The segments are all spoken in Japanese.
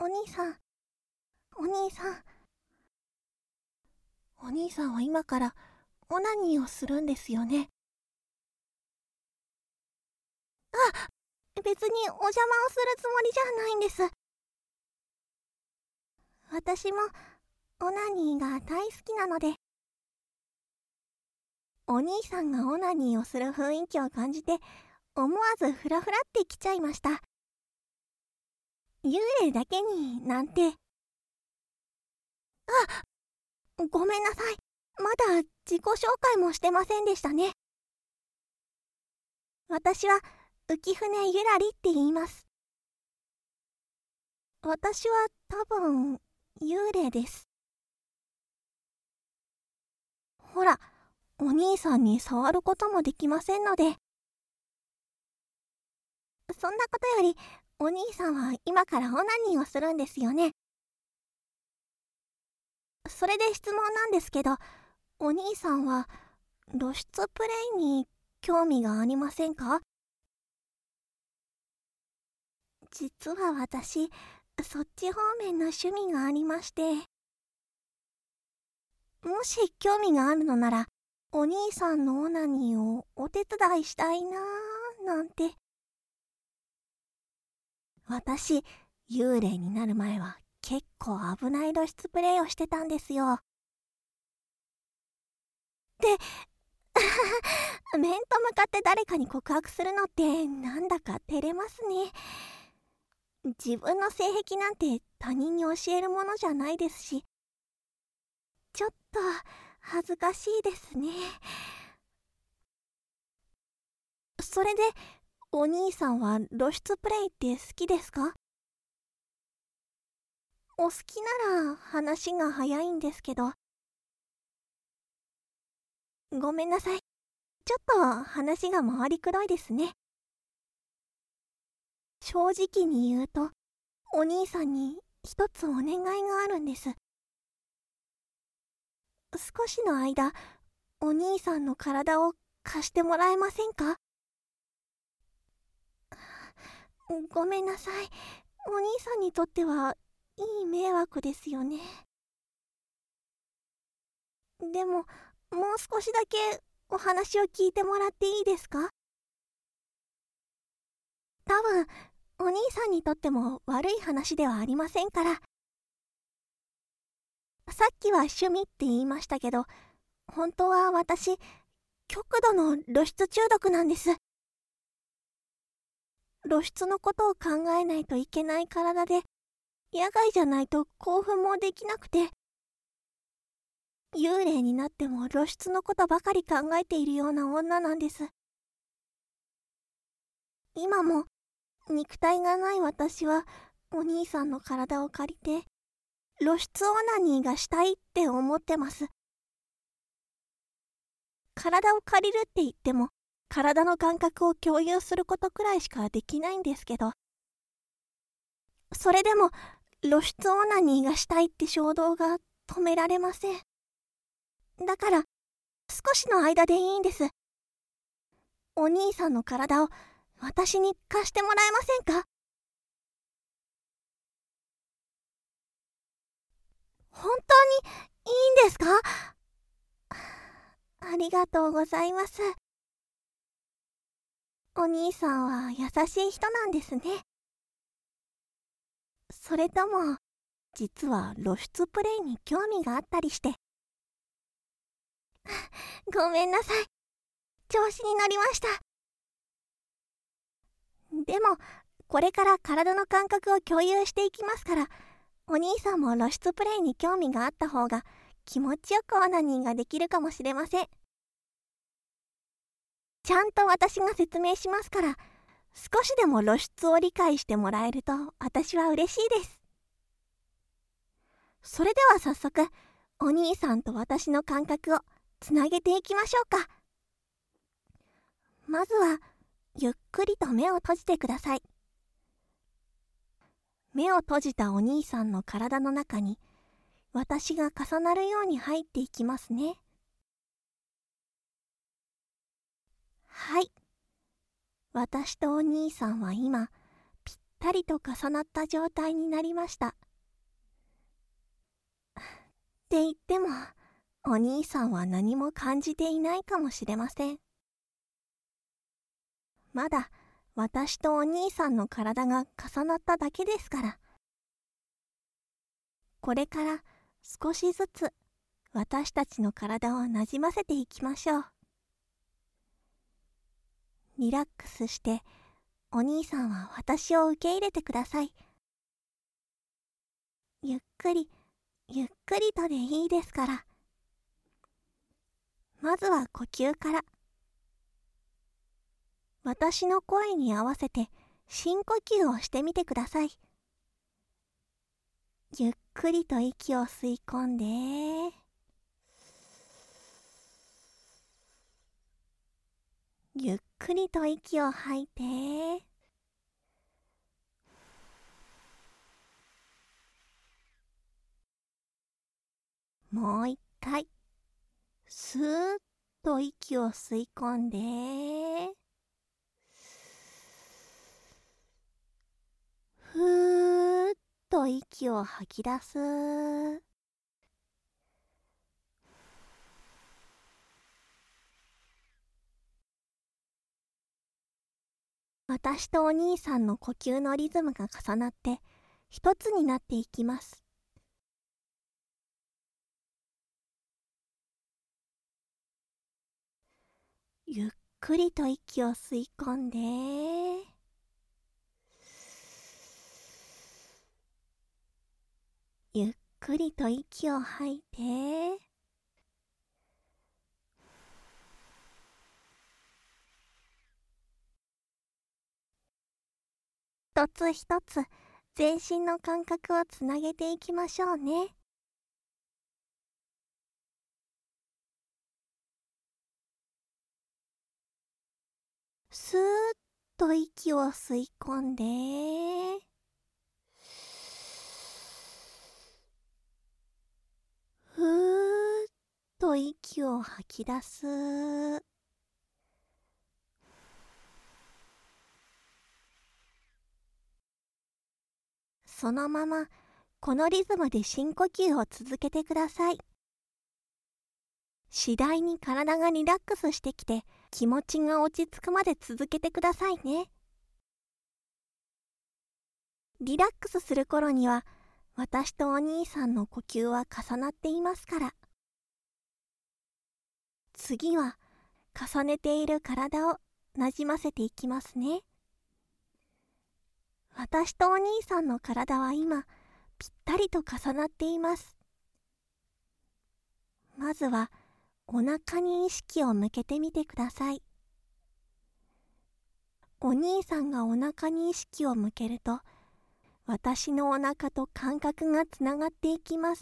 お兄さん、お兄さん。お兄さんは今からオナニーをするんですよね。あ、別にお邪魔をするつもりじゃないんです。私もオナニーが大好きなので、お兄さんがオナニーをする雰囲気を感じて、思わずフラフラって来ちゃいました。幽霊だけになんて。あ、ごめんなさい。まだ自己紹介もしてませんでしたね。私は浮舟ゆらりって言います。私は多分幽霊です。ほら、お兄さんに触ることもできませんので。そんなことより、お兄さんは今からオナニーをするんですよね。それで質問なんですけど、お兄さんは露出プレイに興味がありませんか？実は私、そっち方面の趣味がありまして、もし興味があるのなら、お兄さんのオナニーをお手伝いしたいなーなんて。私、幽霊になる前は結構危ない露出プレイをしてたんですよ。で、面と向かって誰かに告白するのってなんだか照れますね。自分の性癖なんて他人に教えるものじゃないですし、ちょっと恥ずかしいですね。それで、お兄さんは露出プレイって好きですか？お好きなら話が早いんですけど。ごめんなさい。ちょっと話が回りくどいですね。正直に言うと、お兄さんに一つお願いがあるんです。少しの間、お兄さんの体を貸してもらえませんか？ごめんなさい。お兄さんにとってはいい迷惑ですよね。でも、もう少しだけお話を聞いてもらっていいですか？多分、お兄さんにとっても悪い話ではありませんから。さっきは趣味って言いましたけど、本当は私、極度の露出中毒なんです。露出のことを考えないといけない体で、野外じゃないと興奮もできなくて、幽霊になっても露出のことばかり考えているような女なんです。今も肉体がない私はお兄さんの体を借りて露出オナニーがしたいって思ってます。体を借りるって言っても体の感覚を共有することくらいしかできないんですけど、それでも露出オナニーがしたいって衝動が止められません。だから少しの間でいいんです。お兄さんの体を私に貸してもらえませんか？本当にいいんですか？ありがとうございます。お兄さんは優しい人なんですね。それとも、実は露出プレイに興味があったりして。ごめんなさい。調子に乗りました。でも、これから体の感覚を共有していきますから、お兄さんも露出プレイに興味があった方が気持ちよくオナニーができるかもしれません。ちゃんと私が説明しますから、少しでも露出を理解してもらえると私は嬉しいです。それでは早速、お兄さんと私の感覚をつなげていきましょうか。まずは、ゆっくりと目を閉じてください。目を閉じたお兄さんの体の中に、私が重なるように入っていきますね。はい。私とお兄さんは今、ぴっったりと重なった状態になりました。って言っても、お兄さんは何も感じていないかもしれません。まだ私とお兄さんの体が重なっただけですから。これから少しずつ私たちの体をなじませていきましょう。リラックスしてお兄さんは私を受け入れてください。ゆっくりゆっくりとでいいですから。まずは呼吸から。私の声に合わせて深呼吸をしてみてください。ゆっくりと息を吸い込んで、ゆっくりと息を吐いて、もう一回スーッと息を吸い込んで、ふーっと息を吐き出す。私とお兄さんの呼吸のリズムが重なって一つになっていきます。ゆっくりと息を吸い込んで、ゆっくりと息を吐いて、一つ一つ全身の感覚をつなげていきましょうね。スーッと息を吸い込んで、ふーっと息を吐き出す。そのままこのリズムで深呼吸を続けてください。次第に体がリラックスしてきて気持ちが落ち着くまで続けてくださいね。リラックスする頃には私とお兄さんの呼吸は重なっていますから。次は重ねている体をなじませていきますね。私とお兄さんの体は今ぴったりと重なっています。まずはお腹に意識を向けてみてください。お兄さんがお腹に意識を向けると、私のお腹と感覚がつながっていきます。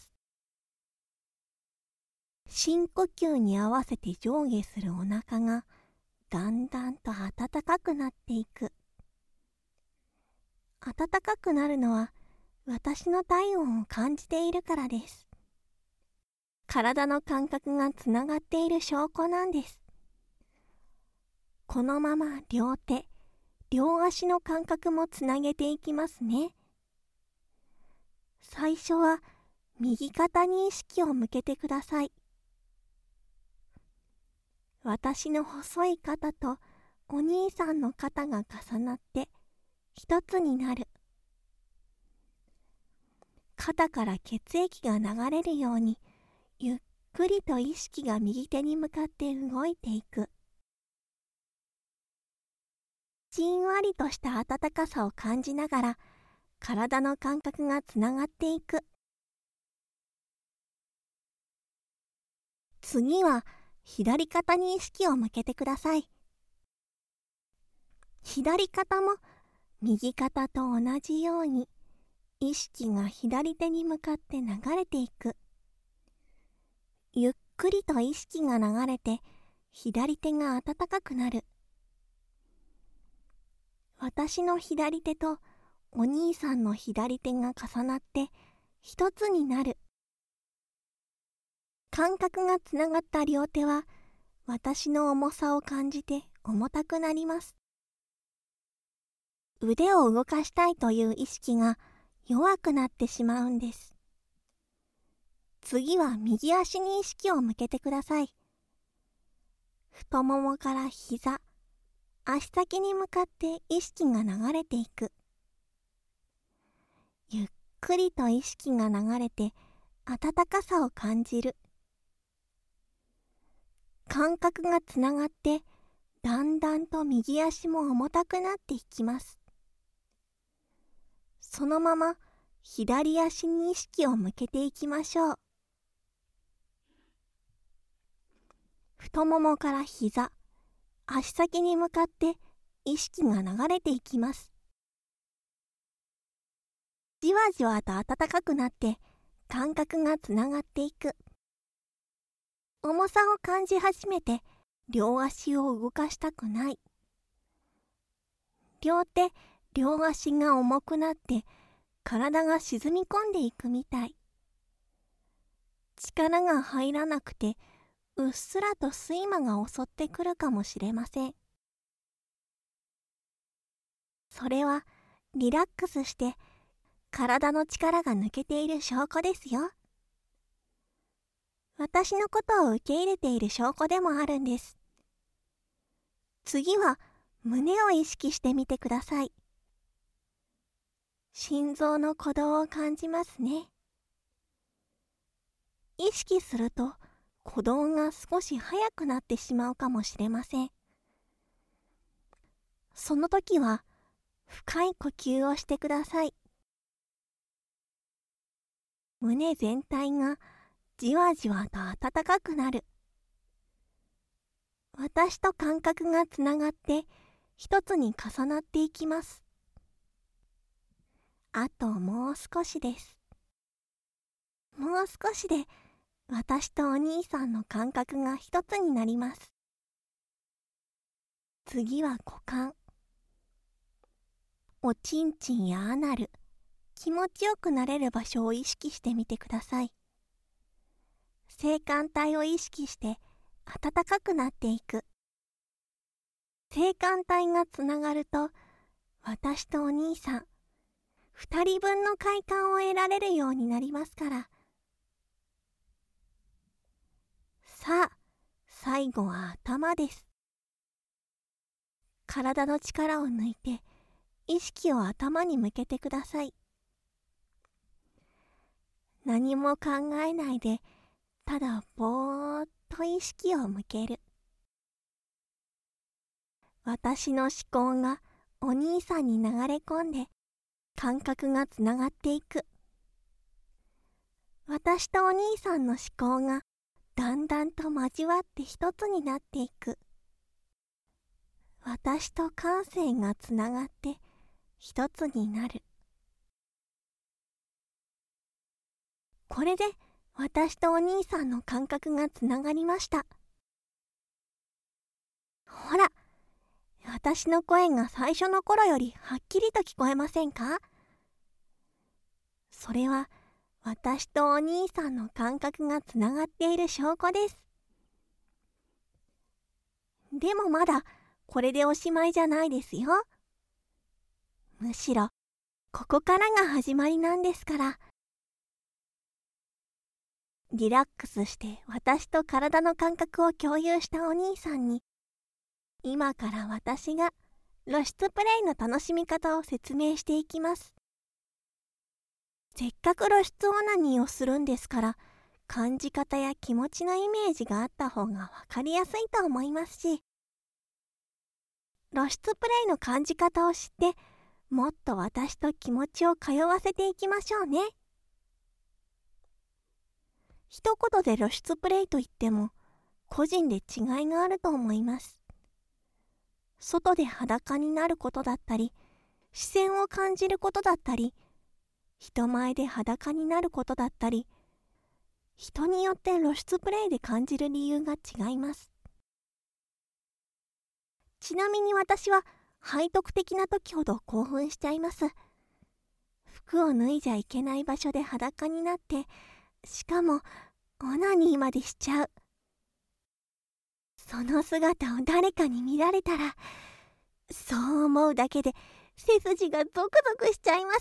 深呼吸に合わせて上下するお腹がだんだんと暖かくなっていく。暖かくなるのは私の体温を感じているからです。体の感覚がつながっている証拠なんです。このまま両手、両足の感覚もつなげていきますね。最初は右肩に意識を向けてください。私の細い肩とお兄さんの肩が重なって一つになる。肩から血液が流れるようにゆっくりと意識が右手に向かって動いていく。じんわりとした温かさを感じながら体の感覚がつながっていく。次は左肩に意識を向けてください。左肩も右肩と同じように意識が左手に向かって流れていく。ゆっくりと意識が流れて左手が温かくなる。私の左手とお兄さんの左手が重なって一つになる。感覚がつながった両手は私の重さを感じて重たくなります。 腕を動かしたいという意識が弱くなってしまうんです。次は右足に意識を向けてください。太ももから膝、足先に向かって意識が流れていく。ゆっくりと意識が流れて温かさを感じる。感覚がつながってだんだんと右足も重たくなっていきます。そのまま左足に意識を向けていきましょう。太ももから膝、足先に向かって意識が流れていきます。じわじわと暖かくなって感覚がつながっていく。重さを感じ始めて両足を動かしたくない。両手、両足が重くなって体が沈み込んでいくみたい。力が入らなくてうっすらと睡魔が襲ってくるかもしれません。それはリラックスして体の力が抜けている証拠ですよ。私のことを受け入れている証拠でもあるんです。次は胸を意識してみてください。心臓の鼓動を感じますね。意識すると鼓動が少し速くなってしまうかもしれません。その時は深い呼吸をしてください。胸全体がじわじわと温かくなる。私と感覚がつながって一つに重なっていきます。あともう少しです。もう少しで私とお兄さんの感覚が一つになります。次は股間。おちんちんやアナル、気持ちよくなれる場所を意識してみてください。性感帯を意識して暖かくなっていく。性感帯がつながると、私とお兄さん、二人分の快感を得られるようになりますから。さあ、最後は頭です。体の力を抜いて、意識を頭に向けてください。何も考えないで、ただぼーっと意識を向ける。私の思考がお兄さんに流れ込んで、感覚がつながっていく。私とお兄さんの思考がだんだんと交わって一つになっていく。私と感性がつながって一つになる。これで私とお兄さんの感覚がつながりました。ほら、私の声が最初の頃よりはっきりと聞こえませんか？それは私とお兄さんの感覚がつながっている証拠です。でもまだこれでおしまいじゃないですよ。むしろここからが始まりなんですから。リラックスして私と体の感覚を共有したお兄さんに、今から私が露出プレイの楽しみ方を説明していきます。せっかく露出オナニーをするんですから、感じ方や気持ちのイメージがあった方がわかりやすいと思いますし、露出プレイの感じ方を知って、もっと私と気持ちを通わせていきましょうね。一言で露出プレイといっても、個人で違いがあると思います。外で裸になることだったり、視線を感じることだったり、人前で裸になることだったり、人によって露出プレイで感じる理由が違います。ちなみに私は背徳的な時ほど興奮しちゃいます。服を脱いじゃいけない場所で裸になって、しかもオナニーまでしちゃう。その姿を誰かに見られたら、そう思うだけで背筋がゾクゾクしちゃいます。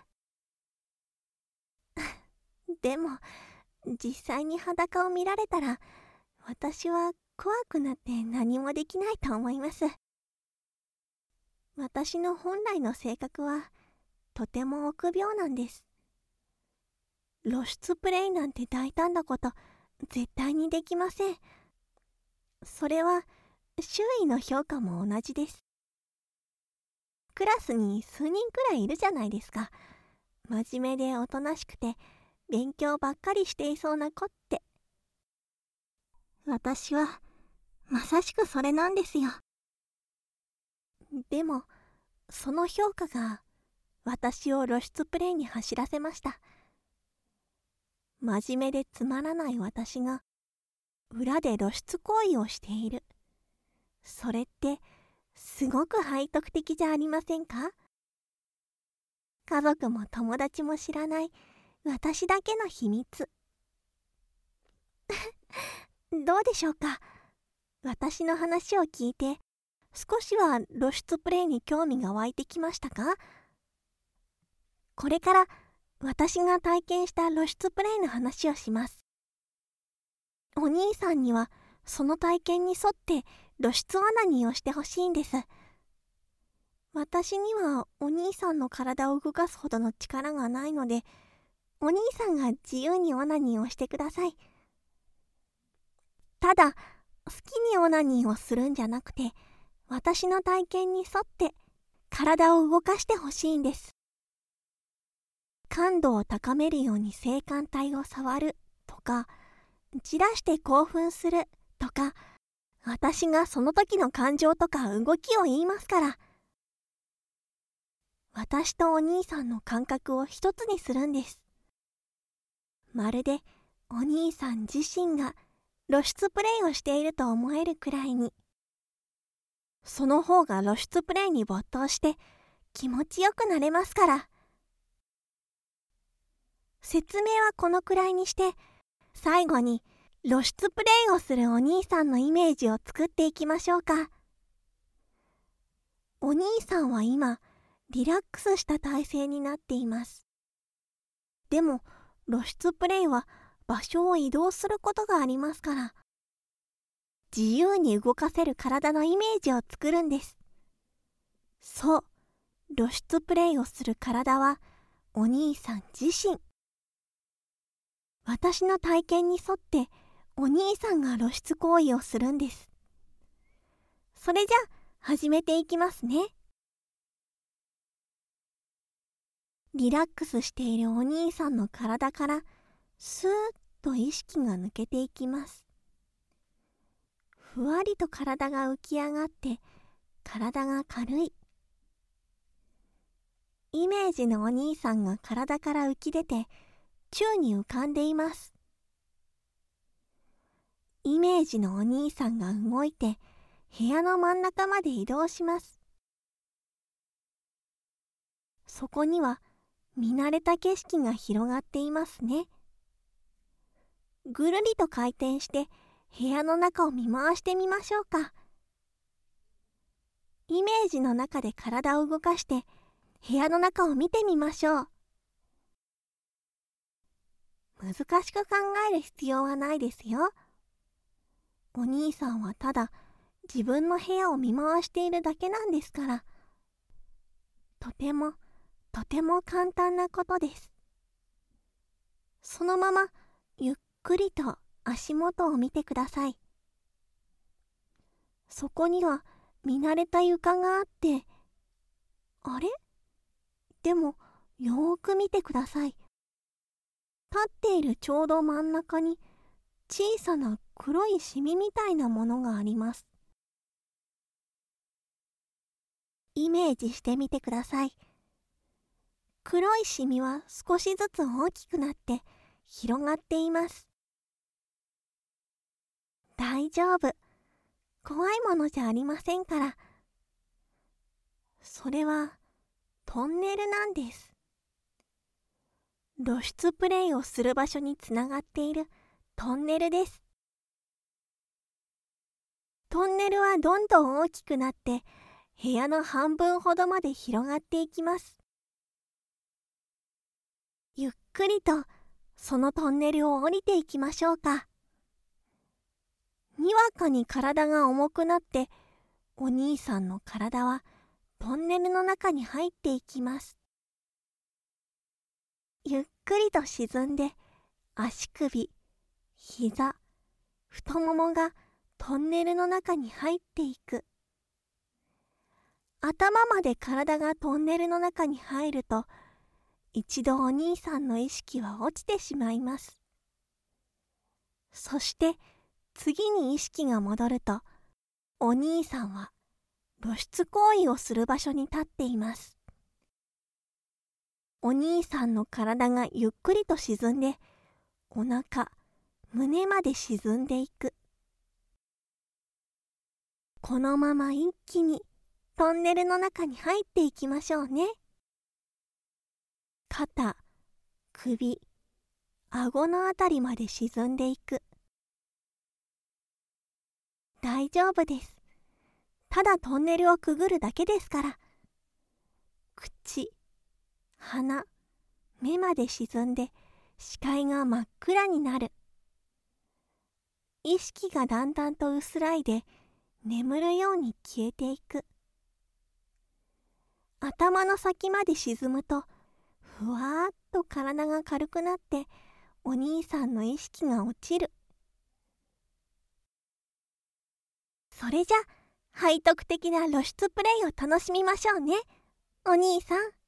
でも、実際に裸を見られたら、私は怖くなって何もできないと思います。私の本来の性格は、とても臆病なんです。露出プレイなんて大胆なこと、絶対にできません。それは、周囲の評価も同じです。クラスに数人くらいいるじゃないですか。真面目でおとなしくて、勉強ばっかりしていそうな子って。私は、まさしくそれなんですよ。でも、その評価が、私を露出プレイに走らせました。真面目でつまらない私が、裏で露出行為をしている。それって、すごく背徳的じゃありませんか？家族も友達も知らない私だけの秘密。どうでしょうか？私の話を聞いて少しは露出プレイに興味が湧いてきましたか？これから私が体験した露出プレイの話をします。お兄さんにはその体験に沿って露出オナニーをしてほしいんです。私にはお兄さんの体を動かすほどの力がないので、お兄さんが自由にオナニーをしてください。ただ、好きにオナニーをするんじゃなくて、私の体験に沿って体を動かしてほしいんです。感度を高めるように性感帯を触るとか、じらして興奮するとか、私がその時の感情とか動きを言いますから。私とお兄さんの感覚を一つにするんです。まるでお兄さん自身が露出プレイをしていると思えるくらいに。その方が露出プレイに没頭して気持ちよくなれますから。説明はこのくらいにして、最後に露出プレイをするお兄さんのイメージを作っていきましょうか。お兄さんは今、リラックスした体勢になっています。でも、露出プレイは場所を移動することがありますから、自由に動かせる体のイメージを作るんです。そう、露出プレイをする体はお兄さん自身。私の体験に沿ってお兄さんが露出行為をするんです。それじゃ始めていきますね。リラックスしているお兄さんの体からスーッと意識が抜けていきます。ふわりと体が浮き上がって体が軽い。イメージのお兄さんが体から浮き出て宙に浮かんでいます。イメージのお兄さんが動いて部屋の真ん中まで移動します。そこには見慣れた景色が広がっていますね。ぐるりと回転して部屋の中を見回してみましょうか。イメージの中で体を動かして部屋の中を見てみましょう。難しく考える必要はないですよ。お兄さんはただ自分の部屋を見回しているだけなんですから。とても簡単なことです。そのままゆっくりと足元を見てください。そこには見慣れた床があって、あれ？でもよーく見てください。立っているちょうど真ん中に小さな黒いシミみたいなものがあります。イメージしてみてください。黒いシミは少しずつ大きくなって広がっています。大丈夫。怖いものじゃありませんから。それはトンネルなんです。露出プレイをする場所につながっているトンネルです。トンネルはどんどん大きくなって部屋の半分ほどまで広がっていきます。ゆっくりとそのトンネルを降りていきましょうか。にわかに体が重くなって、お兄さんの体はトンネルの中に入っていきます。ゆっくりと沈んで、足首、膝、太ももがトンネルの中に入っていく。頭まで体がトンネルの中に入ると、一度お兄さんの意識は落ちてしまいます。そして次に意識が戻ると、お兄さんは露出行為をする場所に立っています。お兄さんの体がゆっくりと沈んで、お腹、胸まで沈んでいく。このまま一気にトンネルの中に入っていきましょうね。肩、首、顎のあたりまで沈んでいく。大丈夫です。ただトンネルをくぐるだけですから。口、鼻、目まで沈んで視界が真っ暗になる。意識がだんだんと薄らいで眠るように消えていく。頭の先まで沈むと、ふわーっと体が軽くなってお兄さんの意識が落ちる。それじゃ背徳的な露出プレイを楽しみましょうね、お兄さん。